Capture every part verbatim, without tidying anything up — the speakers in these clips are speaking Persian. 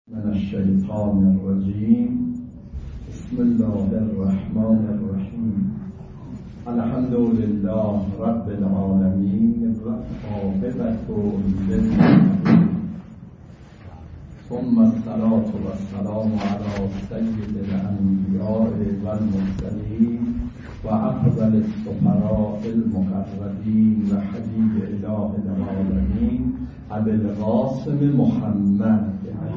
من الشیطان الرجیم. بسم الله الرحمن الرحیم. الحمد لله رب العالمین و عاقبة للمتقین، ثم الصلاة والسلام على سید الانبیاء والمرسلین و افضل السفراء المقربین و حبیب اله العالمین ابی القاسم محمد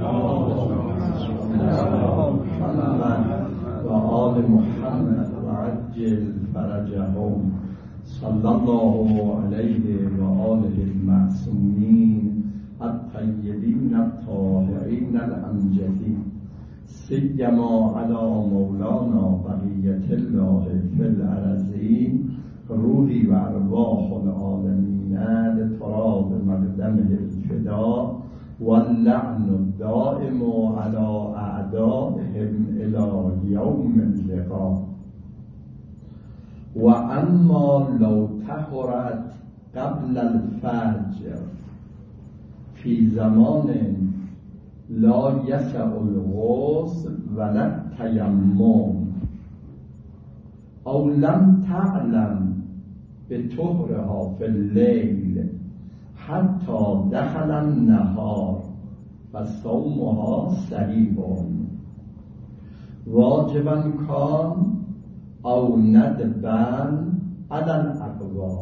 محمد و آل محمد و عجل فرجهم صلی الله علیه و آله المعصومین الطیبین الطاهرین الامجدین، سیما علی مولانا بقیة الله فی الارضین روحی و ارواح العالمین لتراب مقدمه الفدا واللعن الدائم على اعدائهم الى یوم اللقاء. و اما لو طهرت قبل الفجر فی زمان لا یسع الغسل ولا التیمم او لم تعلم بطهرها فی اللیل حتی دخل النهار و صومها صحیح واجبا کان او ندبن علی الاقوا.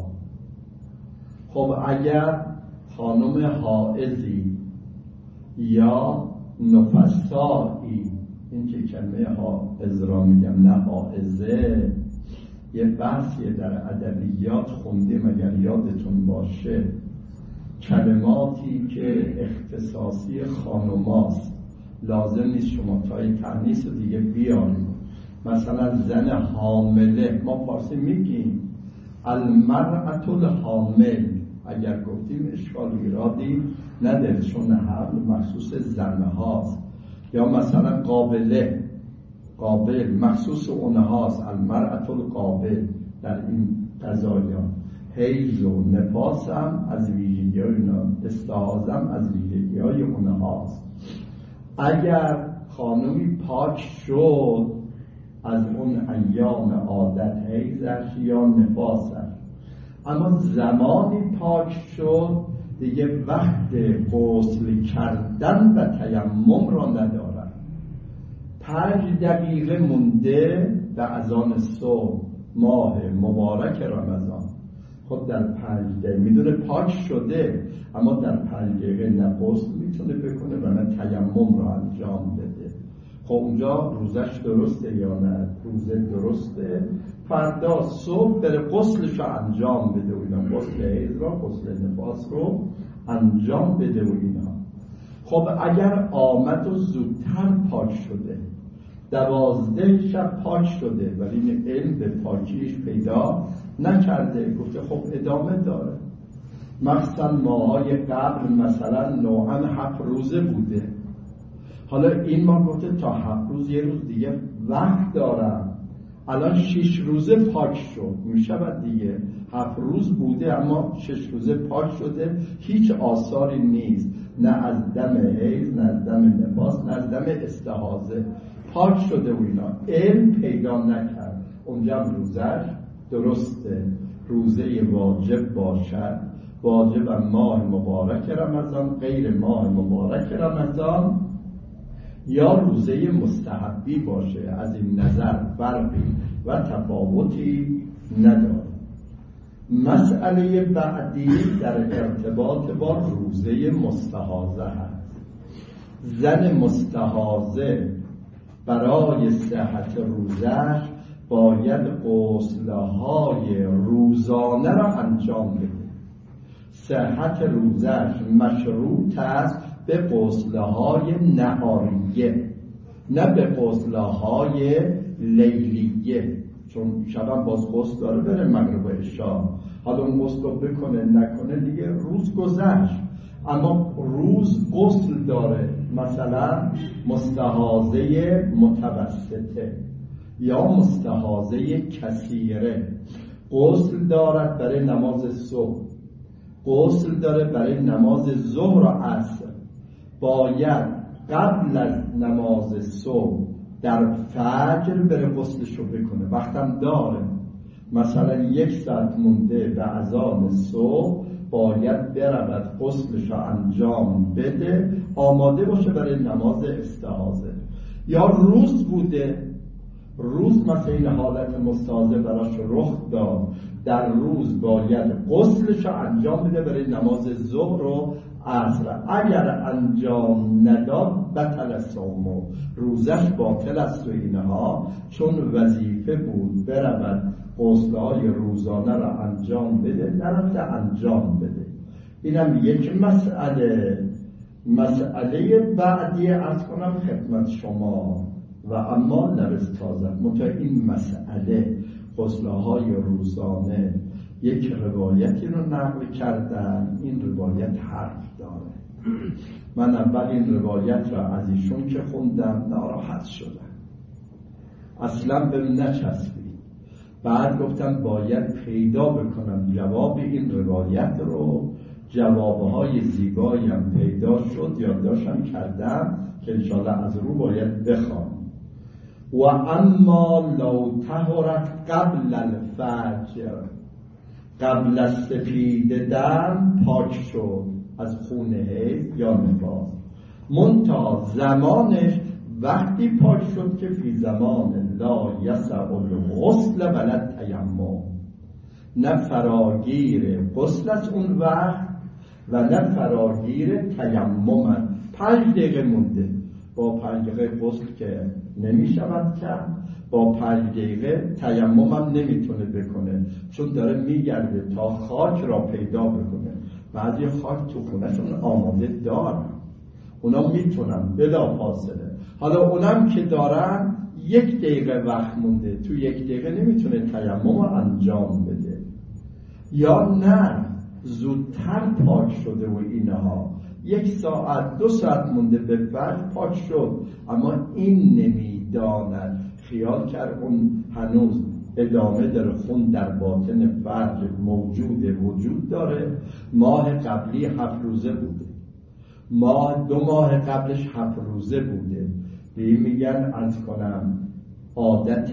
خب اگر خانم حائضی یا نفسایی، این که کلمه حائض را میگم نه حائضه، یه بحثیه در ادبیات خوندیم اگر یادتون باشه، کلماتی که اختصاصی خانوماست لازم نیست شما تای تنیس رو دیگه بیارید. مثلا زن حامله ما فارسی میگیم المرأة الحامل، اگر گفتیم اشکال ایرادی نداره چون حمل مخصوص زن هاست. یا مثلا قابله، قابل مخصوص اونهاست، المرأة القابل. در این قضایا حیض و نفاس هم از ویژگی های اونا، استحاضه هم از ویژگی های اونهاست. اگر خانمی پاک شد از اون ایام عادت حیضش یا نفاسش، اما زمانی پاک شد دیگه وقت غسل کردن و تیمم را ندارد. پنج دقیقه مونده به اذان صبح ماه مبارک رمضان. خب در پنج دقیقه میدونه پاک شده، اما در پنج دقیقه نه غسل میتونه بکنه و نه تیمم را انجام بده. خب اونجا روزش درسته یا نه؟ روزه درسته، فردا صبح بره غسلش رو انجام بده و اینا، غسل حیض را، غسل نفاس رو انجام بده و اینا. خب اگر آمد و زودتر پاک شده، دوازده شب پاک شده ولی این علم به پاکیش پیدا نکرده، گفته خب ادامه داره. مثلا ماهای قبل مثلا نوعا هفت روزه بوده، حالا این ما گفته تا هفت روز یه روز دیگه وقت دارم، الان شش روزه پاک شد، میشود دیگه هفت روز بوده اما شش روزه پاک شده، هیچ آثاری نیست، نه از دم حیض نه از دم نفاس نه از دم استحاضه، پاک شده و اینا، علم پیدا نکرد. اونجا روزش درسته، روزه واجب باشد، واجب ماه مبارک رمضان، غیر ماه مبارک رمضان، یا روزه مستحبی باشه. از این نظر فرقی و تفاوتی نداره. مسئله بعدی در ارتباط با روزه مستحاضه هست. زن مستحاضه برای صحت روزش باید غسل‌های روزانه را انجام بده. صحت روزش مشروط است به غسل‌های نهاریه، نه به غسل‌های لیلیه، چون شبم باز غسل داره بره مغرب و عشاء، حالا اون غسل رو بکنه نکنه دیگه روز گذشت، اما روز غسل داره. مثلا مستحاضه متوسطه یا مستحاضه کثیره غسل دارد برای نماز صبح، غسل داره برای نماز ظهر و عصر، باید قبل از نماز صبح در فجر بره غسلشو بکنه، وقتم داره، مثلا یک ساعت مونده به اذان صبح باید برود غسلشو انجام بده، آماده باشه برای نماز استعاذه. یا روز بوده، روز مثلا این حالت مستعاذه براش رخ داد، در روز باید غسلشو انجام بده برای نماز ظهر و عصر. اگر انجام نداد بطل صومه، روزش باطل است و اینها، چون وظیفه بود برود غسل‌های روزانه را انجام بده، نرفته انجام بده. اینم یک مسئله. مسئله بعدی عرض کنم خدمت شما و اما لبس تازه متا این مسئله غسل‌های روزانه یک روایتی رو نقل کردن، این روایت حرف داره. من اول این روایت را از ایشون که خوندم ناراحت شدم، اصلا بهم نچسبید. بعد گفتم باید پیدا بکنم جواب این روایت رو، جوابهای زیباییم پیدا شد، یادداشتم کردم که انشاءالله از رو باید بخوام. و اما لو طهرت قبل الفجر، قبل از سپید دم پاک شد از خون حیض یا نفاس، منتها زمانش وقتی پاک شد که فی زمان لا یسع الغسل ولا تیمم، نه فراگیر غسل از اون وقت و نه فراگیر تیمم. پنج دقیقه مونده، با پنج دقیقه غسل که نمی شود کرد، با پنج دقیقه تیمم هم نمیتونه بکنه، چون داره میگرده تا خاک را پیدا بکنه. بعضی خاک تو خونهشون آماده دارن، اونا میتونن بلا فاصله. حالا اونم که دارن یک دقیقه وقت مونده، تو یک دقیقه نمیتونه تیمم انجام بده. یا نه زودتر پاک شده و اینها، یک ساعت دو ساعت مونده به فجر پاک شد، اما این نمیداند، خیال کرد اون هنوز ادامه داره، خون در باطن فجر موجوده، وجود داره. ماه قبلی هفت روزه بوده، ماه دو ماه قبلش هفت روزه بوده. به این میگن عرض کنم عادت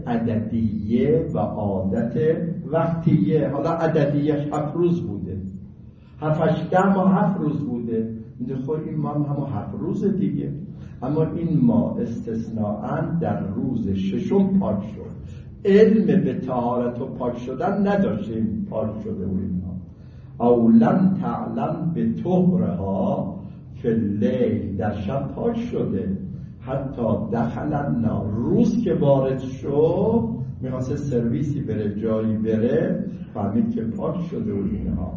عددیه و عادت وقتیه. حالا عددیه هفت روز بوده، هفتش ده ماه هفت روز بوده، میگه خب این ماه هم هفت روز دیگه. اما این ماه استثناءً در روز ششم پاک شد. علم به طهارت و پاک شدن نداشتیم، پاک شده و اینها. او لم تعلم به طهرها فی اللیل، در شب پاک شده. حتی دخل النار، روز که وارد شد میخواسته سرویسی بره، جایی بره، فهمید که پاک شده و اینها.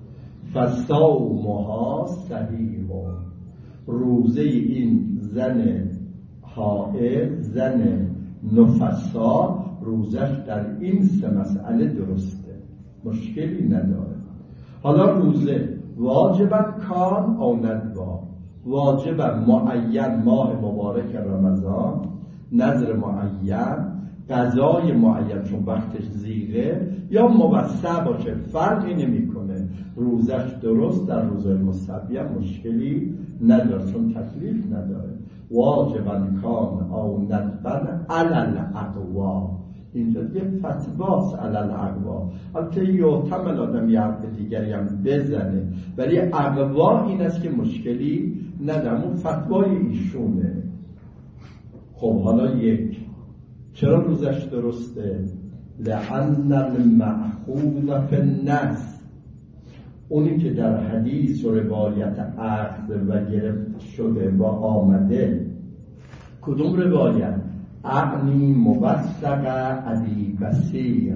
فصومها صحیح، روزه این زن حائض، زن نفسا، روزش در این سه مسئله درسته، مشکلی نداره. حالا روزه واجبا کان او ندوا، واجبا معین ماه مبارک رمضان، نظر معین، قضای معین چون وقتش زیغه، یا موسع باشه فرقی نمیکنه، روزش درست در روزه مستحبی هم مشکلی نداره چون تکلیف نداره. واجبا کان او ندبا علل اقوا، اینجا یه فتواست علل اقوا. البته یحتمل آدم یه حرف دیگری هم بزنه، ولی اقوا این است که مشکلی نداره، اون فتوای ایشونه. خب حالا یک، چرا روزش درسته؟ لأن المأخوذ فی النص، اونی که در حدیث و روایت اخذ و گرفت شده و آمده. کدوم روایت؟ اعنی موثقه ابی بصیر،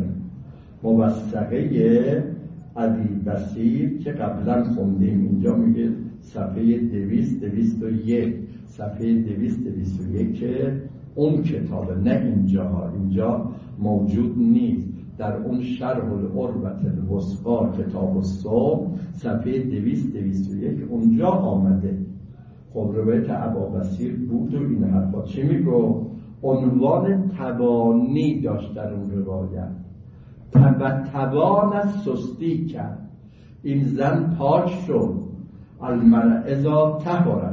موثقه ابی بصیر که قبلا خوندیم. اینجا میگه صفحه دویست دویست و یک، صفحه دویست دویست و یک که اون کتابه، نه اینجا، اینجا موجود نیست. در اون شرح العروة الوثقی کتاب الصوم صفحه دویست دویست و یک اونجا آمده. خب روایت ابابصیر بود و این حرفا چی میگو؟ عنوان توانی داشت در اون روایت، و توان از سستی کرد. این زن پاک شد، المرء اذا طهرت،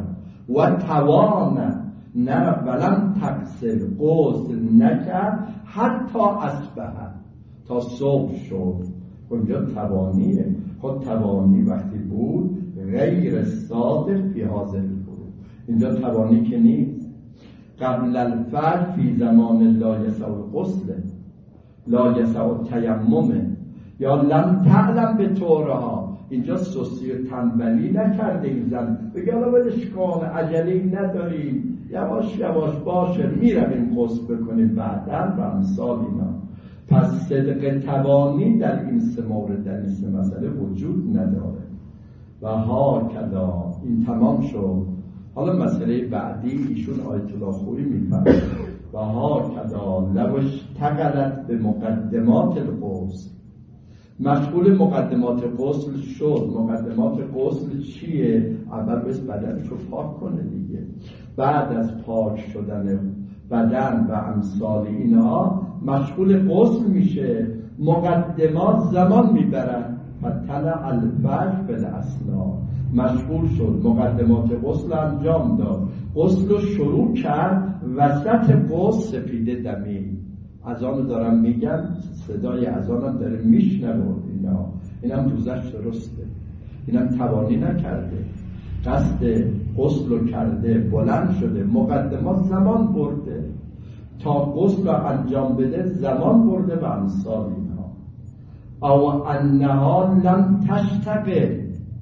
و توانه نه ولم تقصر غسل نکرد حتی اصبح تا صبح شد. اونجا توانیه. خود توانی وقتی بود غیر صادق فی حاضر بود، اینجا توانی که نیست. قبل الفجر فی زمان لا یسع غسل لا یسع تیمم یا لم تعلم به طورها، اینجا سستی و تنبلی نکرده این زن بگه الان ولش کن عجله نداری یواش یواش باشه میرویم غسل بکنیم بعداً و امثال اینا. پس صدق توانی در این سه مورد در این سه مسئله وجود نداره. و ها کدا این تمام شد. حالا مسئله بعدی ایشون آیت الله خویی میفرماید و ها کدا لو اشتغلت به مقدمات الغسل، مشغول مقدمات غسل شد. مقدمات غسل چیه؟ اول بس بدنش رو پاک کنه دیگه، بعد از پاک شدن بدن و امثال اینها مشغول غسل میشه. مقدمات زمان میبرن. فتلع الفجر بالاسنان، مشغول شد مقدمات غسل انجام داد، غسل رو شروع کرد، وسط غسل سپیده دمی اذان دارم میگن، صدای اذانم داره میشنوه. اینا اینم روزش درسته، اینم توانی نکرده، قصد غسل رو کرده، بلند شده، مقدمات زمان برده تا غسل رو انجام بده، زمان برده و امثال اینها. او انها لم تشتغل،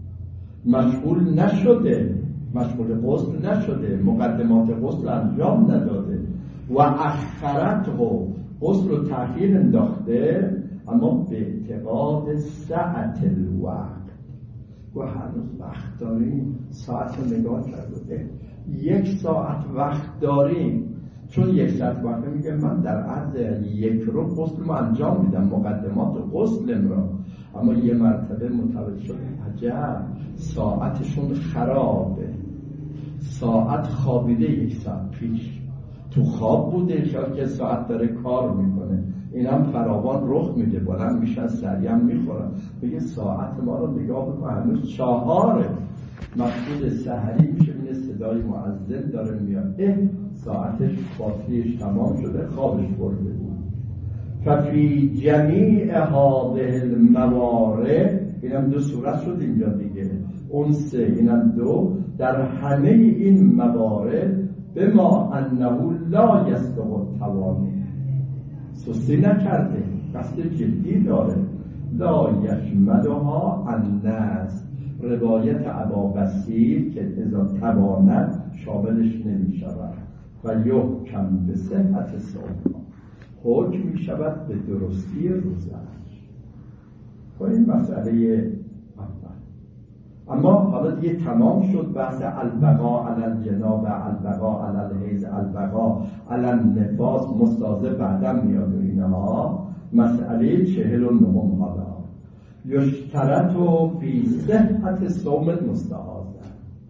مشغول نشده، مشغول غسل نشده، مقدمات غسل انجام نداده. و اخرت رو غسل رو تأخیر انداخته، اما به اعتقاد ساعت الوقت و هنوز وقت داریم. ساعت رو نگاه کرده یک ساعت وقت داریم، چون یک ساعت وقت میگه من در عرض یک رو غسل رو انجام میدم، مقدمات غسلم را. اما یه مرتبه متوجه شد عجب ساعتشون خرابه، ساعت خوابیده یک ساعت پیش، تو خواب بوده شاید که ساعت داره کار میکنه. اینم فراوان رخ میده، بلند میشن سریم میخورن، میگه ساعت ما رو نگاه بکن هنوز چهاره، مقصود سحری میشه، این صدای مؤذن داره میاد، اه ساعتش باطلیش تمام شده، خوابش برده بود. ففی جمیع هذه الموارد، اینم دو صورت شد اینجا دیگه، اون سه اینم دو، در همه این موارد به ما انه لا یصدق التوانی، سستی نکرده، قصد جدی داره. لا یشملها الناس، روایت ابا بصیر که اذا تواند شاملش نمی شود. و یحکم به صحت صوم، حکم می شود به درستی روزش. و این مسئله اول. اما حالا دیگه تمام شد بحث البقاء علی الجنابه، البقاء علی الحیض، البقاء علی النفاس، مستاضه بعدا میاد و اینها. مسئله چهل و نهم حالا یشترط فی صحت صوم المستحاضه،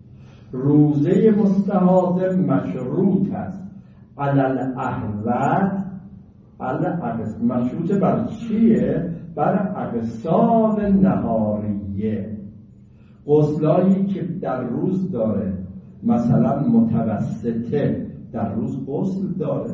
روزه مستحاضه مشروط است علی الاحوط، علی الاحوط مشروط بر چیه؟ بر اغسال نهاریه، غسلایی که در روز داره، مثلا متوسطه در روز غسل داره،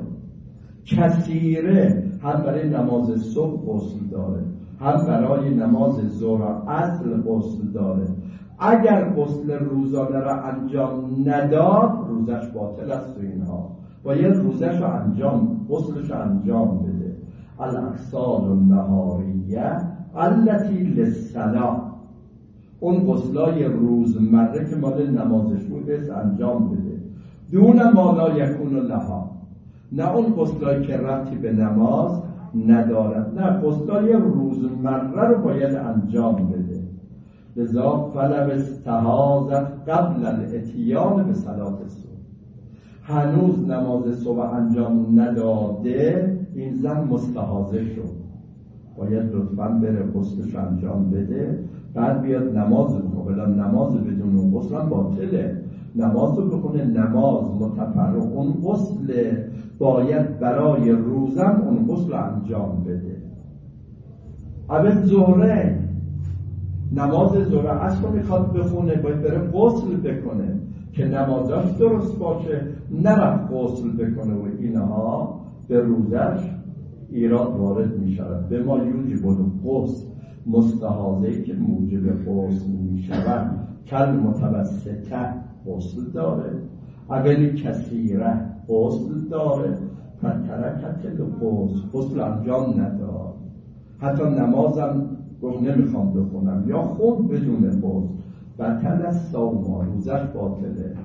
کثیره هم برای نماز صبح غسل داره، هم برای نماز ظهر و عصر غسل داره. اگر غسل روزانه را انجام نداد روزش باطل است و اینها باید روزش رو انجام، غسلش رو انجام بده. الاغسال النهاریه التي للصلاه، اون غسلای روزمره که مال نمازش بود انجام بده. دون ما لا یکون لها، نه اون غسلایی که ربطی به نماز ندارد، نه غسلای روزمره رو باید انجام بده. لذا فلو استحاضت قبل الاتیان به صلاة الصبح، هنوز نماز صبح انجام نداده این زن مستحاضه شد، باید لطفاً بره غسلش انجام بده، بعد بیاد نماز بخونه. بلا نماز بدون غسل هم باطله، نماز رو بخونه، نماز متفرق، اون غسل باید برای روزم اون غسل رو انجام بده. اول زهره، نماز زهره عصر میخواد بخونه، باید بره غسل بکنه، که نمازش درست باشه، نرفت غسل بکنه و اینها، به روزش ایراد وارد می شود. به ما یوجب الغسل، مستحاضه‌ای که موجب غسل می شود کل متوسطه غسل داره، اگلی کثیره غسل داره، فترکت الغسل غسل انجام ندار. حتی نمازم گفت نمیخوام بخونم یا خود بدون غسل، بطل صوم، روزش باطله.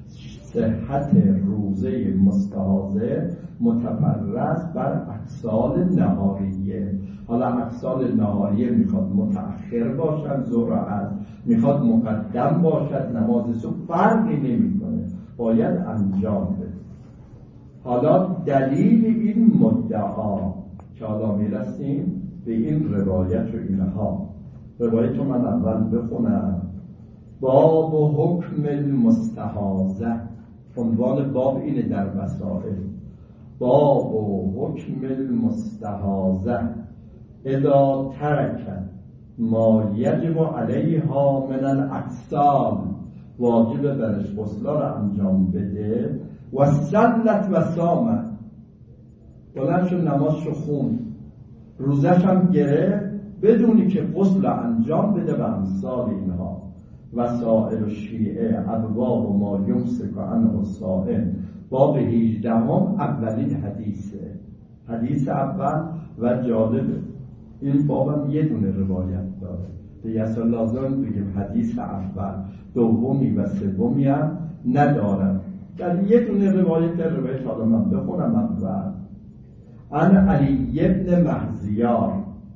صحت روزه مستحاضه متفرض بر اکسال نهاریه. حالا اکسال نهاریه میخواد متأخر باشد، ظهر از میخواد مقدم باشد، نماز صبح فرقی نمیکنه، باید انجام بده. حالا دلیل این مدعا که حالا میرسیم به این روایت و اینها. روایت رو من اول بخونم. باب و حکم المستحاضه، عنوان باب اینه در مسائل. باب و حکم المستحاضه اذا ترکت ما یجب علیها من الاکسال، واجب برش غسلا رو انجام بده، و صلت و سامت، بلند شد نمازشو خون، روزش هم گرفت بدونی که غسل انجام بده و امثال اینها. وسائل و شیعه ابواب و ما یمسک عنه الصائم، باب هجدهم اولین حدیثه، حدیث اول. و جالبه این بابم یه دونه روایت داره، به یسر لازم بگیم حدیث اول، دومی و سومی هم ندارم، در یه دونه روایت در روایت. حالا من بخونم اول. عن علی ابن مهزیار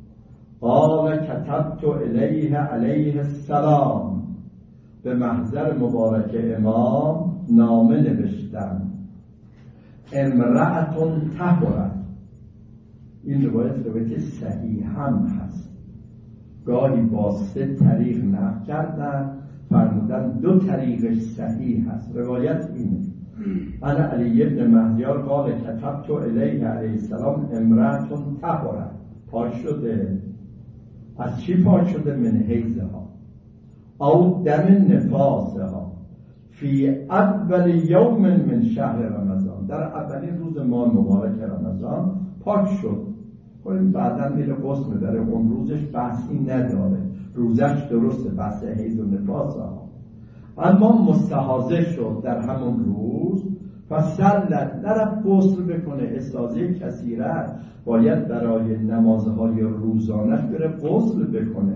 قال کتبت الیه علیه السلام، به محضر مبارک امام نامه نوشتم. امرأتون طهرت، این روایت روایت صحیح هم هست، گاهی با سه طریق نقل کردن، فرمودن دو طریقش صحیح هست. روایت اینه. انا علی ابن مهدیار قال کتبت الیه علیه السلام امرأتون طهرت، پاک شده. از چی پاک شده؟ من حیضها او دم نفاسها فی اول یوم من شهر رمضان، در اولین روز ماه مبارک رمضان پاک شد. خب بعداً میره غسل میبره، اون روزش بحثی نداره، روزش درسته، بحث حیض و نفاسها. اما مستحاضه شد در همون روز، فصلت، نرفت غسل بکنه، استاذه کثیره باید برای نمازهای روزانش بره غسل بکنه.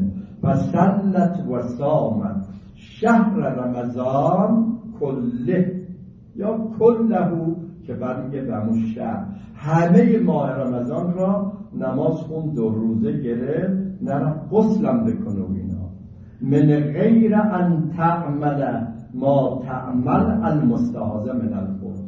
فصلت و صامت شهر رمضان کله، یا کلهو که برمیگه به همون شهر، همه ماه رمضان را نماز خون، دو روزه گرفت، نرفت غسلم بکنه و اینا. من غیر ان تعمل ما تعمل المستحاضه من الغسل،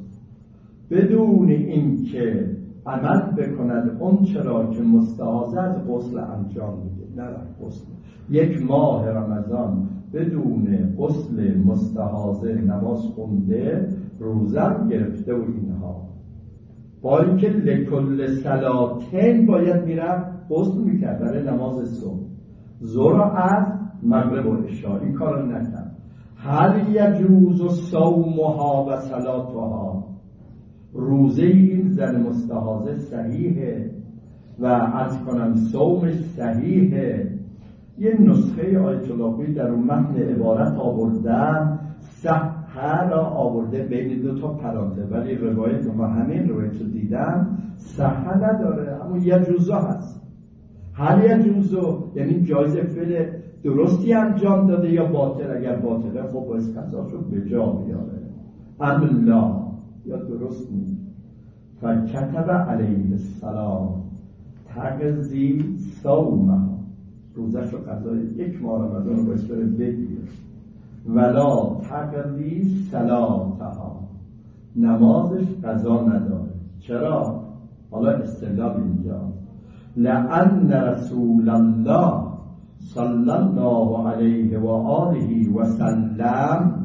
بدون این که عمل بکند اون چرا که مستحاضه از غسل انجام میده، نرفت غسل. یک ماه رمضان بدون غسل مستحاضه نماز خونده، روزم گرفته و اینها، با اینکه لکل صلاتین باید میرفت غسل میکرد برای نماز صبح، ظهر از مغرب و عشا، این کارو نکرد. هل یجوز صومها و صلاتها، روزه این زن مستحاضه صحیحه و از کنم صومش صحیحه. یه نسخه آیت الله در اون متن عبارت آوردن، صحه را آورده بین دو تا پرانتز، ولی روایت ما همین روایت رو دیدم صحه نداره، اما یجوزا هست. هل یجوزو یعنی جایز فعل درستی انجام داده یا باطل؟ اگر باطله خب باید قضاشو به جا بیاره. املا یا درست نیست. فکتب علیه السلام تقضی صومه، روزش رو قضای یک ماه رمضان رو باید بره بگیره. ولا تقضی صلاتها، نمازش قضا نداره. چرا؟ حالا استدلال اینجا. لأن رسول الله صلی الله علیه و آله و سلم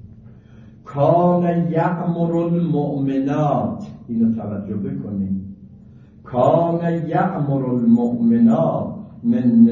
کان یأمر المؤمنات، اینو توجه بکنید، کان یأمر المؤمنات من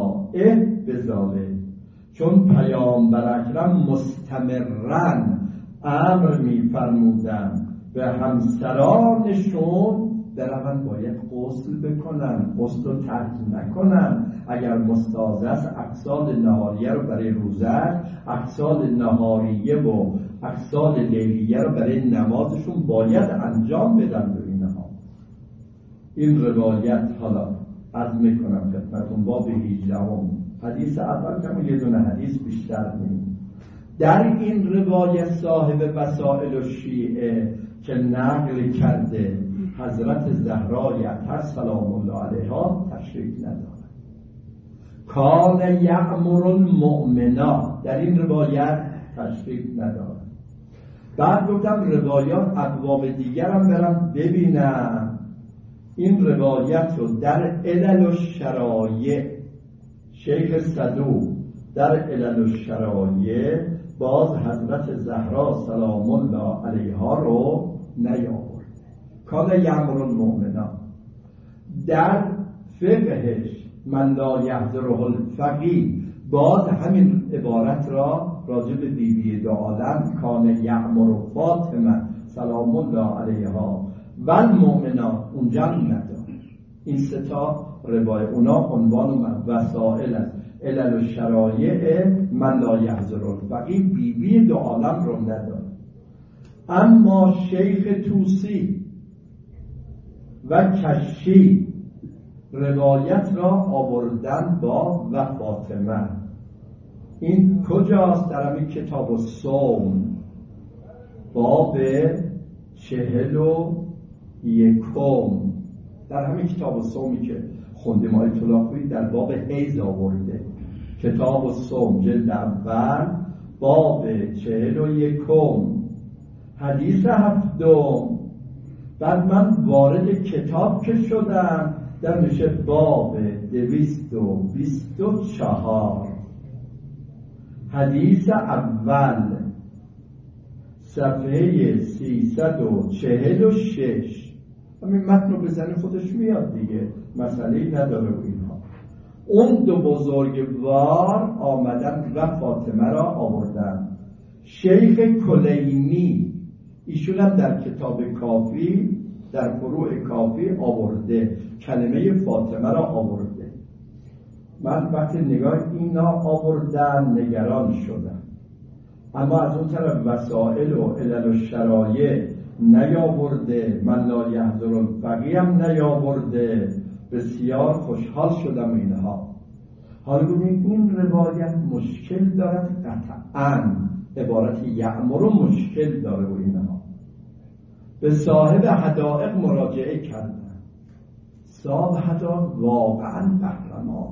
نسائه بذالک، چون پیامبر اکرم مستمرن امر می‌فرمودند به همسرانشون بروند باید غسل بکنن، غسل رو ترک نکنن. اگر مستاذ است اقصاد نهاریه رو برای روزه، اقصاد نهاریه و اقصاد لیلیه رو برای نمازشون باید انجام بدن. به اینها این روایت حالا عرض میکنم خدمتتون باب هجدهم حدیث اول که یه دونه حدیث بیشتر نیم. در این روایت صاحب وسائل الشیعه که نقل کرده حضرت زهرای اطهر سلام الله علیها تشریک ندارد. کان یأمر المؤمنا در این روایت تشریک ندارد. بعد گفتم روایات ابواب دیگر هم برم ببینم. این روایت رو در علل الشرایع شیخ صدوق در علل الشرایع باز حضرت زهرا سلام الله علیها رو نیاورد. کان یأمر المؤمنا در فقهش من لا یحضره الفقیه باز همین عبارت را راجع به بی بی دو عالم کان یأمر فاطمه سلام الله علیها و المؤمنا اونجا نداره. این سه تا روایت اونا عنوان وسائل است. علل الشرایع من لا یحضره الفقیه بی بی دو عالم رو نداره. اما شیخ توسی و کشی روایت را آوردن با و فاطمه. این کجاست؟ در همین کتاب الصوم باب چهل و یکم در همین کتاب الصومی که خوندیم آیت الله خویی در باب حیض آورده. کتاب الصوم جلد اول باب چهل و یکم حدیث هفتم. بعد من وارد کتاب که شدم در میشه باب دویست و بیست و چهار حدیث اول صفحه سیصد و چهل و شش. همین متن رو بزنی خودش میاد دیگه، مسئله‌ای نداره و اینها. اون دو بزرگوار آمدن و فاطمه را آوردن. شیخ کلینی ایشون هم در کتاب کافی در فروع کافی آورده کلمه فاطمه را آورده. من وقتی نگاه اینا آوردن نگران شدم، اما از اون طرف وسائل و علل و شرایع نیاورده، من لا یحضر الفقیه هم نیاورده. بسیار خوشحال شدم اینها. حالا ببینید این روایت مشکل دارد، قطعاً عبارت یأمر مشکل داره و اینها. به صاحب حدائق مراجعه کردن. صاحب حدائق واقعاً قهرمان،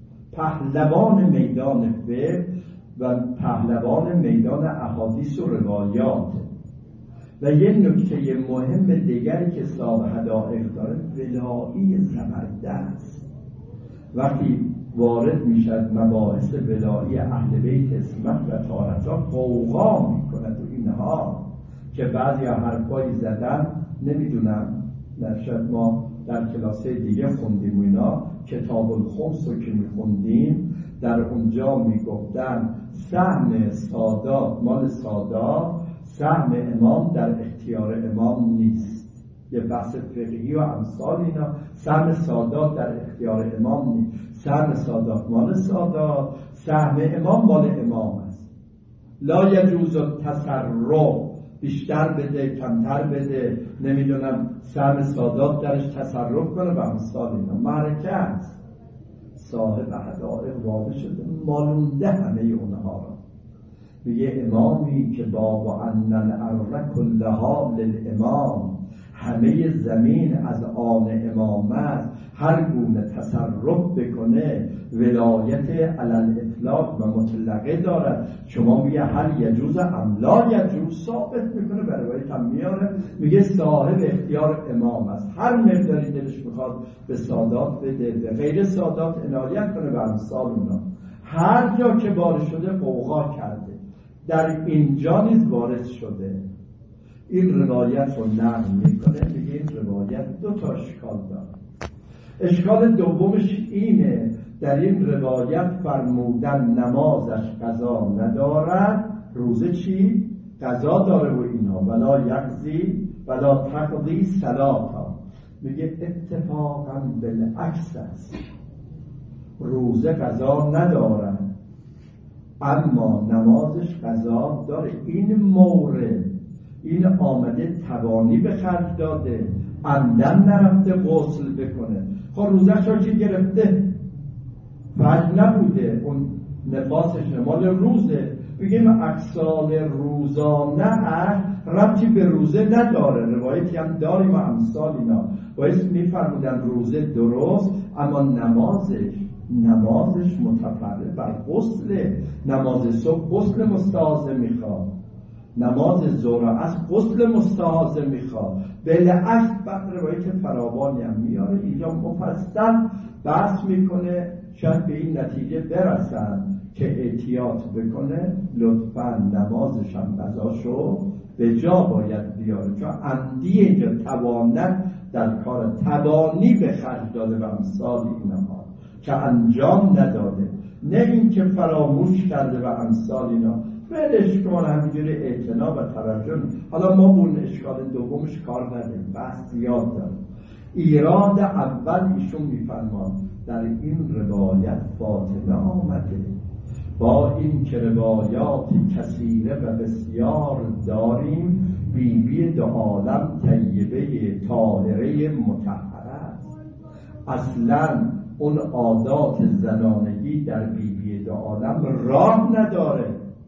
پهلوان میدان فقه و پهلوان میدان احادیث و روایات. و یه نکته مهم دیگری که صاحب حدائق داره ولایی زبردست. وقتی وارد میشد مباحث ولایی اهل بیت اسمت و طهارت ها قوقا میکند و اینها که بعضی حرفایی زدن. نمیدونم نشد ما در کلاسه دیگه خوندیم و اینا کتاب الخمس رو که میخوندیم در اونجا میگفتن سهم سادات مال سادات، سهم امام در اختیار امام نیست. یه بحث فقهی و امثال اینا. سهم سادات در اختیار امام نیست، سهم سادات مال سادات، سهم امام مال امام است. لا یجوز التصرف، بیشتر بده کمتر بده، نمیدونم سهم سادات درش تصرف کنه و امثال اینا. معرکه است. صاحب حدائق واقع شده مالونده همه اونها را. میگه امامی که باب و ان الارض کلها للامام، همه زمین از آن امامت، هر گونه تصرف بکنه ولایت علی الاطلاق و مطلقه دارد. شما میگه هل یجوز ام لا یجوز، ثابت میکنه، به روایت هم میاره، میگه صاحب اختیار امام است، هر مقداری دلش میخواد به سادات بده، به غیر سادات عنایت کنه و امثال اونا. هر جا که وارد شده قوقا کرده، در اینجا نیز وارد شده. این روایت رو نقل میکنه، میگه این روایت دو تا اشکال داره. اشکال دومش اینه در این روایت فرمودن نمازش قضا ندارد، روزه چی؟ قضا داره و اینا، ولا یقضی ولا تقضی صلاتا. میگه اتفاقا بالعکس است، روزه قضا نداره اما نمازش قضا داره. این مورد این آمده توانی به خرج داده، عمدن نرفته غسل بکنه، خب روزش رو چی گرفته؟ فجر نبوده، اون نفاسش مال روزه. بگیم اکسال روزانه اش ربطی به روزه نداره. روایتی هم داریم و امثال اینا باید میفرمودن روزه درست اما نمازش نمازش متفرد بر غسل. نماز صبح غسل مستحاضه میخواد، نماز ظهر از غسل مستحاضه میخواد. بالعکس بعد روایت فراوانی هم میاره اینجا مفصل بحث میکنه، شاید به این نتیجه برسن که احتیاط بکنه لطفاً نمازش هم قضاشو به جا باید بیاره، چون عمدی اینجا توانت در کار توانی به خرج داده و امثال اینها که انجام نداده، نه این که فراموش کرده و امثال اینا. بلش کن همینجوری اعتنا و توجه. حالا ما بون اشکال دومش کار نداریم، بحث زیاد داره. ایراد اول ایشون میفرمان در این روایت فاطمه آمده، با این که روایات کثیره و بسیار داریم، بی بی دو عالم طیبه طاهره مطهره است. اصلا اون عادات زنانگی در بی بی دو عالم راه نداره،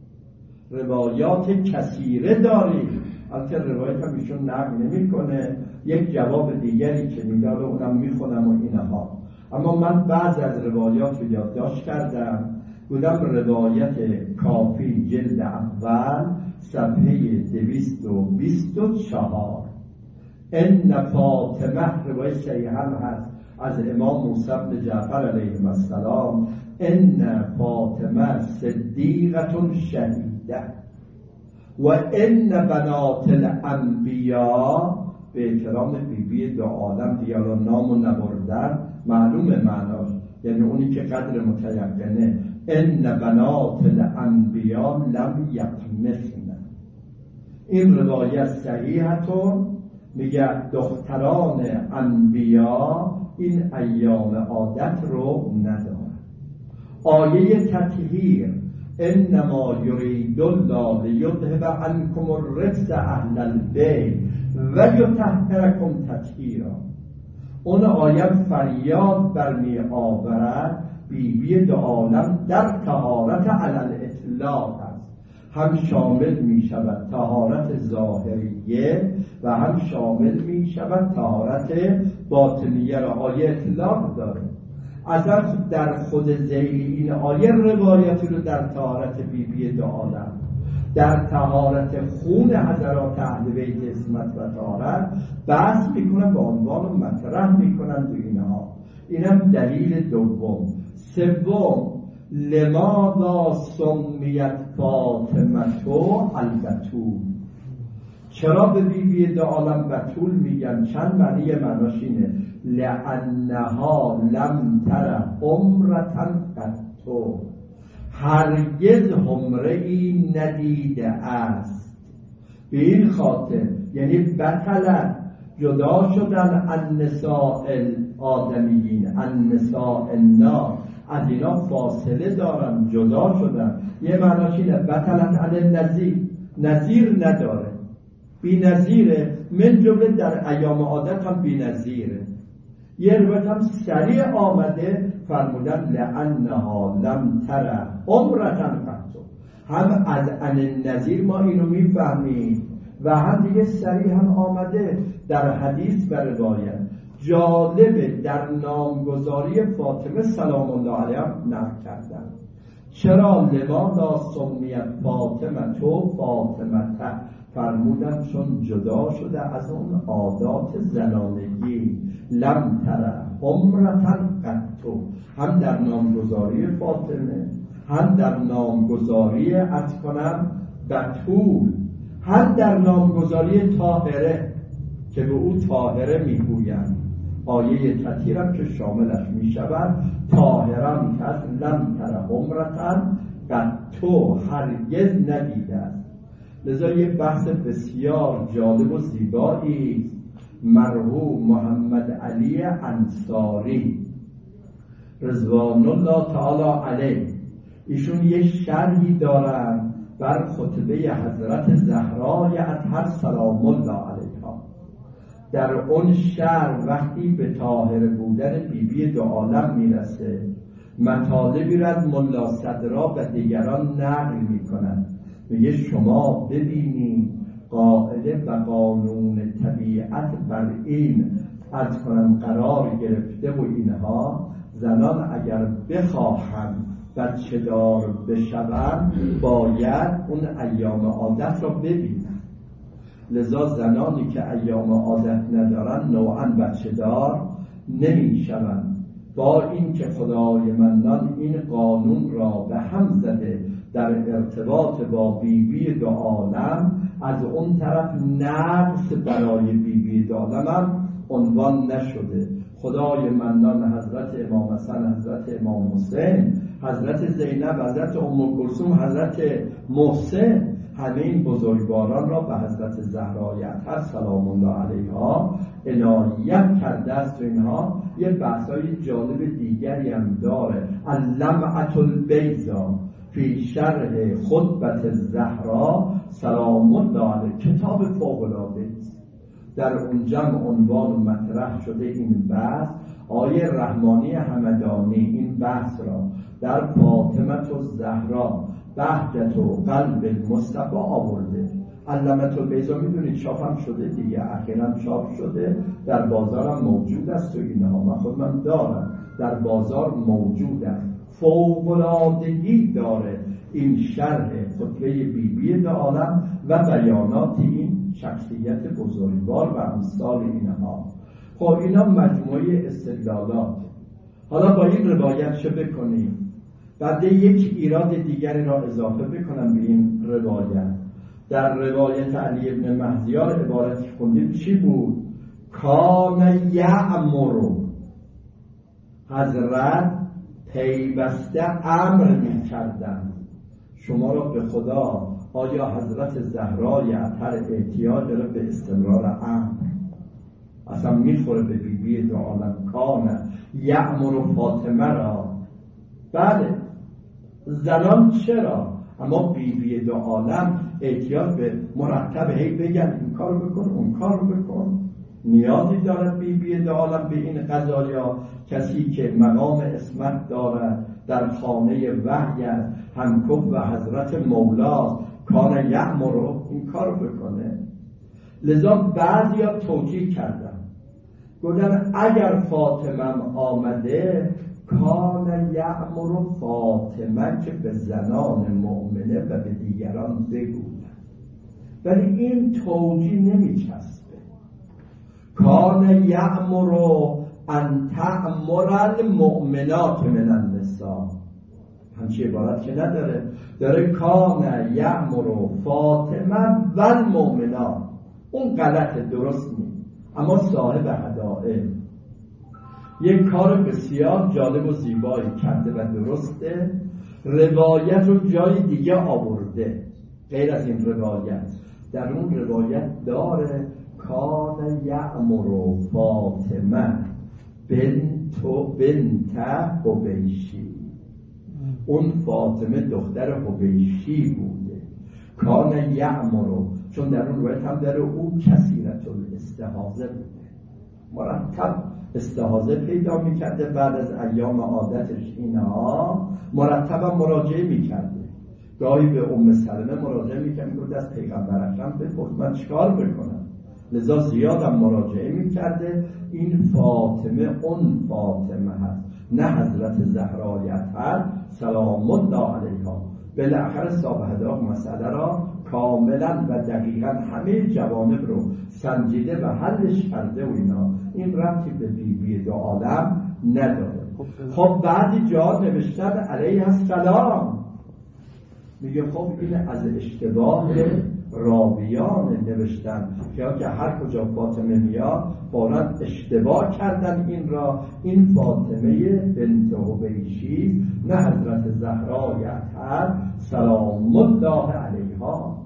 روایات کثیره داریم. البته روایت هم ایشون نقل نمی کنه، یک جواب دیگری که میداره اونم میخونم و اینها. اما من بعض از روایات رو یادداشت کردم، بودم روایت کافی جلد اول صفحه دویست و بیست و چهار. ان فاطمه، روایت صحیح هم هست از امام موسی بن جعفر علیه السلام، ان فاطمه صدیقه شهیده و ان بنات الانبیاء، به احترام بی بی دو عالم دیالا نامو نبردن معلوم معناش، یعنی اونی که قدر متیقنه، ان بنات الانبیاء لم یطمثن. این روایت صحیحتون میگه دختران انبیا این ایام عادت رو ندارن. آیه تطهیر انما یرید الله لیذهب عنکم الرجس اهل البیت و یطهرکم تطهیرا، اون آیه فریاد برمی آورد بی بی دو عالم در طهارت علی الاطلاق است، هم شامل می شود طهارت ظاهریه و هم شامل می شود طهارت باطنیه را. آیه اطلاق داره. اصلا در خود ذیل این آیه روایتی رو در طهارت بی بی دو عالم، در طهارت خون حضرات اهل بیت عصمت و طهارت بحث میکنن، به عنوان مطرح میکنن تو اینها. اینم دلیل دوم. سوم، لماذا سمیت فاطمه البتول، چرا به بی بی دو عالم بتول میگن؟ چند معنی معناش اینه، لانها لم تر عمرتا قط، هرگز عمره ای ندیده است. به این خاطر یعنی بطلت، جدا شدن النساء الآدمیین النساء النار، از اینا فاصله دارن، جدا شدن. یه معناش اینه بطلت علی نظیر، نظیر نداره، بی نظیره، من جمله در ایام عادت هم بی نظیره. یه روایت هم سریع آمده فرمودن لعنها لم تر عمرتا قط، هم از ان نظیر ما اینو میفهمیم و هم دیگه سریع هم آمده در حدیث و روایت. جالبه در نامگذاری فاطمه سلام الله علیها نقل کردن. چرا لماذا سمیت فاطمه تو فاطمه فرمودن؟ چون جدا شده از اون عادات زنانگی. لم تر عمرتا قط، هم در نامگذاری فاطمه، هم در نامگذاری از کنم بتول، هم در نامگذاری طاهره که به او طاهره میگویند. آیه تطهیرم که شاملش میشود طاهرم که از لم تر عمرتا قط، هرگز ندیده است. لذا یک بحث بسیار جالب و زیبایی مرحوم محمد علی انصاری رضوان الله تعالی علیه، ایشون یک شرحی دارن بر خطبه حضرت زهرای اطهر سلام الله علیها. در اون شرح وقتی به طاهر بودن بیبی دو عالم میرسه، مطالبی را از ملا صدرا و دیگران نقل میکنن، میگه شما ببینید قاعده و قانون طبیعت بر این از کنم قرار گرفته و اینها زنان اگر بخواهند بچه دار بشوند باید اون ایام عادت را ببینند. لذا زنانی که ایام عادت ندارن نوعا بچه دار نمی شوند. با این که خدای منان این قانون را به هم زده در ارتباط با بیبی دو عالم، از اون طرف نقص برای بیبی دو عالم هم عنوان نشده. خدای منان حضرت امام حسن، حضرت امام حسین، حضرت زینب، حضرت ام کلثوم، حضرت محسن، همه این بزرگواران را به حضرت زهرای اطهر سلام الله علیها عنایت کرده است. و اینها یه بحثای جالب دیگری هم داره. اللمعة البیضاء فی شرح خطبة الزهرا سلام الله علیها، کتاب فوق العاده است. در اونجا عنوان مطرح شده این بحث. آیه رحمانی همدانی این بحث را در فاطمه الزهرا بهجت و قلب المصطفی آورده. علامت البیضاء میدونید چاپ هم شده دیگه، اخیراً چاپ شده، در بازارم موجود است و اینها من خود من دارم، در بازار موجود است. فوق‌العادگی داره این شرح خطبه بیبی دو عالم و بیانات این شخصیت بزرگوار و امثال اینها. خب اینا مجموعه استدلالات. حالا با این روایت چه بکنیم؟ بعد یک ایراد دیگری را اضافه بکنم به این روایت. در روایت علی ابن مهدیار عبارتی خوندیم چی بود؟ کان یأمر، حضرت پیوسته امر می کردن. شما را به خدا، آیا حضرت زهرای اطهر احتیاج داره به استمرار امر؟ اصلا میخوره به بیبی دو عالم. کان یأمر فاطمه را، بله زنان چرا، اما بیبی دو عالم احتیاج به مرتب هی بگن این کارو بکن اون کارو بکن. نیازی دارد بیبی دو عالم به این قضایا. کسی که مقام اسمت دارد در خانه وحی همکف و حضرت مولاست، کان یأمر این کارو بکنه. لذا بعضیا توجیه کردن، گفتن اگر فاطمه آمده کان یأمر فاطمه که به زنان مؤمنه و به دیگران بگوید، ولی این توجیه نمی چسبه. کان یأمر ان تأمر المؤمنات من النساء، همچه عبارت که نداره، داره کان یأمر فاطمه و المؤمنات. اون غلط، درست نیست، اما صاحب هدایه یک کار بسیار جالب و زیبایی کرده و درسته. روایت رو جای دیگه آورده غیر از این روایت. در اون روایت داره کان یأمر فاطمه بنت بنت حبیشی، اون فاطمه دختر حبیشی بوده. کان یأمر، چون در اون روایت هم داره او کثیرت الاستحاضه بوده، مرتب استحاضه پیدا میکرده. بعد از ایام عادتش اینها مرتبا مراجعه میکرده. گاهی به ام سلمه مراجعه میکرد، میگفت از پیغمبر اکرم بپرس من چیکار بکنم. لذا زیادم مراجعه میکرده. این فاطمه اون فاطمه هست، نه حضرت زهرای اطهر سلام الله علیها. بالاخره صاحب هدایت مسئله را کاملا و دقیقا همه جوانب رو سنجیده و حلش کرده و اینا. این ربطی به بیبی دو عالم نداره. خب بعدی جا نوشتن علیه السلام، میگه خب این از اشتباه راویان نوشتن که هر کجا فاطمه میاد فوراً اشتباه کردن این را. این فاطمه بنت حبیشی نه حضرت زهرای اطهر سلام الله علیها.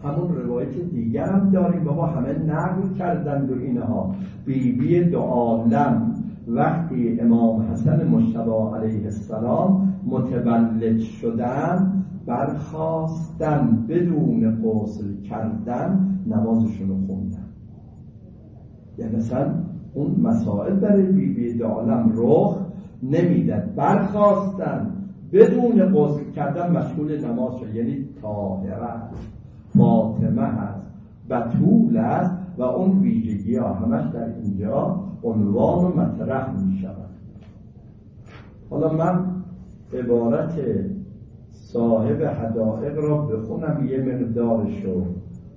همون روایت دیگر هم داریم بابا همه نقل کردند و اینها. بی بی دو عالم وقتی امام حسن مجتبی علیه السلام متولد شدن برخاستن بدون غسل کردن نمازشون رو خوندن. یعنی مثلا اون مسائل برای بی بی دو عالم رخ نمیداد، برخاستن بدون غسل کردن مشغول نماز شد. یعنی طاهره، فاطمه هست، بتول است و اون ویژگی ها همش در اینجا عنوان و مطرح می شود. حالا من عبارت صاحب حدائق را بخونم یه مقدارشو.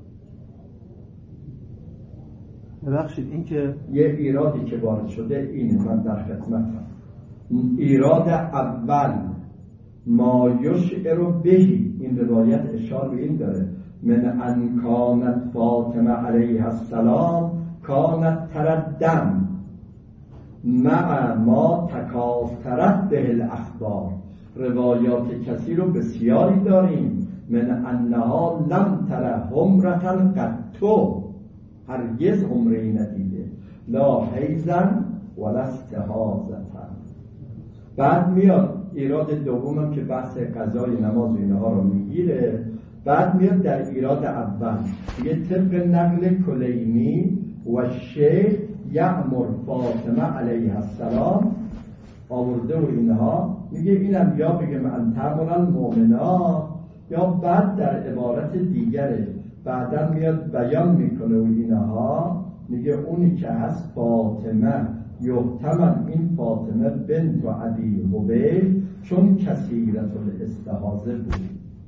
ببخشید این که یه ایرادی که وارد شده اینه، من در خدمتم. ایراد اول ما یشعر بهی، این روایت اشاره به این داره من ان کانت فاطمه علیه السلام کانت تردم مع ما تکاثرت به الاخبار. روایات کسی رو بسیاری داریم. من انها لم تره حمرة قطو، هرگز حمره‌ای ندیده، لا حیزن ولا استحاضة. بعد میاد ایراد دومم که بحث قضای نماز و اینها رو میگیره. بعد میاد در ایراد اول یه طبق نقل کلینی و شیخ یأمر فاطمه علیه السلام آورده و اینها، میگه اینم یا بگه من تأمر المؤمنات، یا بعد در عبارت دیگره بعدا میاد بیان میکنه و اینها، میگه اونی که هست فاطمه یحتمل این فاطمه بنت و ابی حبیب چون کثیرة الاستحاضه بود.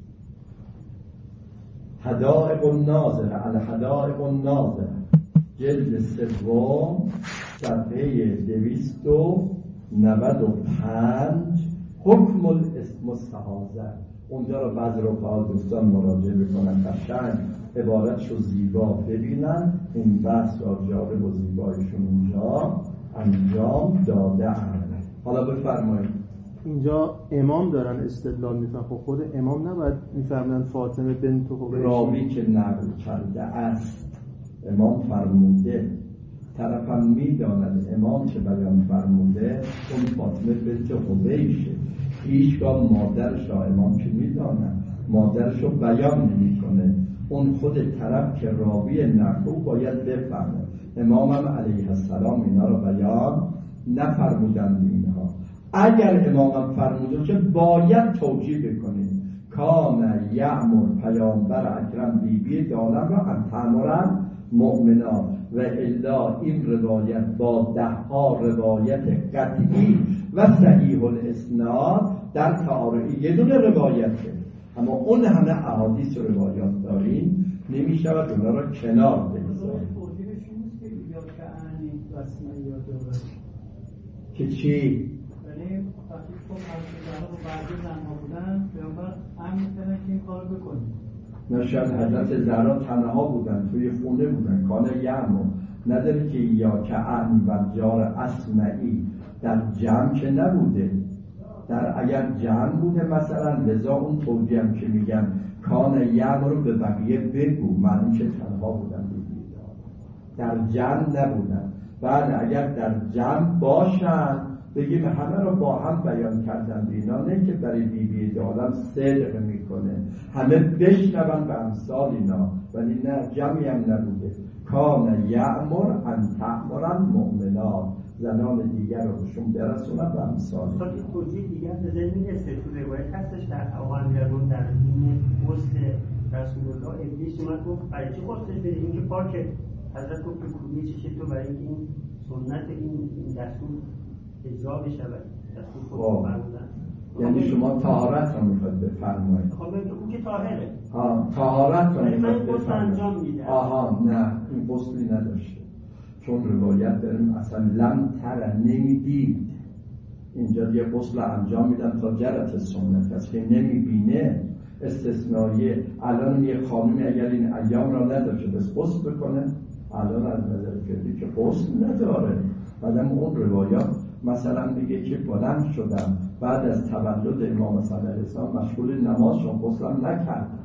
حدائق الناظره، الحدائق الناظره، جلد سوم صفحه دویست و نود و پنج، حکم المستحاضه. اونجا رو بعض رفقا دوستان مراجعه بکنن، قشنگ عبارتشو زیبا ببینن. این بحث و جالب و زیبایشون اونجا انجام داده اند. حالا بفرمایید. اینجا امام دارن استدلال میکنن، خب خود امام نباید میفرمایند فاطمه بنت حبیب؟ راوی که نقل کرده است امام فرموده، طرفم میداند امام چه بیان فرموده، اون فاطمه بنت حبیشه. هیچگاه مادرش را امام که میداند مادرش رو بیان نمی کنه، اون خود طرف که راوی نقل باید بفهمه. امام هم علیه السلام اینا رو بیان نفرمودند. اینها اگر امام هم فرموده که باید توجیه بکنیم کان یأمر پیامبر اکرم بی بی دالم را هم تأمرن مؤمنان، و الا این روایت با ده ها روایت قطعی و صحیح الاسناد در تعارض یه دونه روایته، اما اون همه احادیث و روایات داریم، نمی شود اونا را کنار بگذاریم. که چی؟ یعنی وقتی تو پرسیدن رو بعضی زنها بودن پیامبر هم میتونن که این کار بکنیم. نه شاید حضرت زهرا تنها بودن، توی خونه بودن، کانه یعمو نداره که یا که اهل و جار اسمعی در جمع که نبوده، در اگر جمع بوده مثلا، لذا اون توجیه هم که میگن کانه یعمو رو به بقیه بگو، معنی که تنها بودن بگید، در جمع نبودن. بعد اگر در جمع باشن بگیم همه رو با هم بیان کردن، اینا نه که برای بی بی دالم صدق میکنه همه بشنون به امثال اینا، ولی نه جمعی هم نبوده. کان یأمر ان تأمرن مؤمنات، زنان دیگر رو بهشون برسونن به امثال. خب این توجیه دیگر به ذهن میرسه، تو روایت هستش در اوانگرون در دین غسل رسول الله ابلیس اومد گفت برای چی غسلش بدید؟ این که پاکه. حضرت گفت که کلیه چشه تو برای اینکه این سنت این دستور اجرا بشه و دستور خود فرمودن. یعنی شما طهارت رو میخواد بفرمایید؟ خب اون که طاهره. ها طهارت رو میخواد بفرمایید. آها نه، این غسلی نداشته، چون روایت داریم اصلا لم تر نمیدید، اینجا یه غسل انجام میدن تا جرت سنت است که نمیبینه استثنائیه. الان یه خانمی اگر این ایام را نداشته بس غسل بکنه، الان از نظر فقهی که غسل نداره. بعدم اون روایات مثلا میگه که بلند شدم بعد از تولد امام صلی الله علیه و سلم مشغول نماز شدم، غسلم نکردم.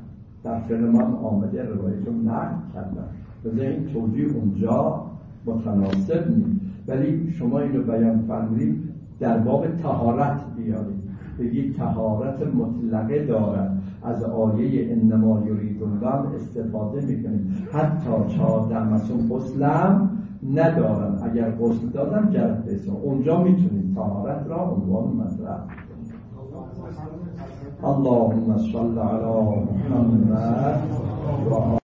در فقه من آمده روایت رو نقل کردن، بذار این توضیح اونجا متناسب نیست، ولی شما اینو بیان فرمودید در باب طهارت بیارید، بگید طهارت مطلقه دارد، از آیه انما یرید الله استفاده میکنید، حتی چهارده مسون غسلم ندارن، اگر غسل دادن جرد بسن، اونجا میتونید طهارت را عنوان مطرح کنید. اللهم صل علی محمد و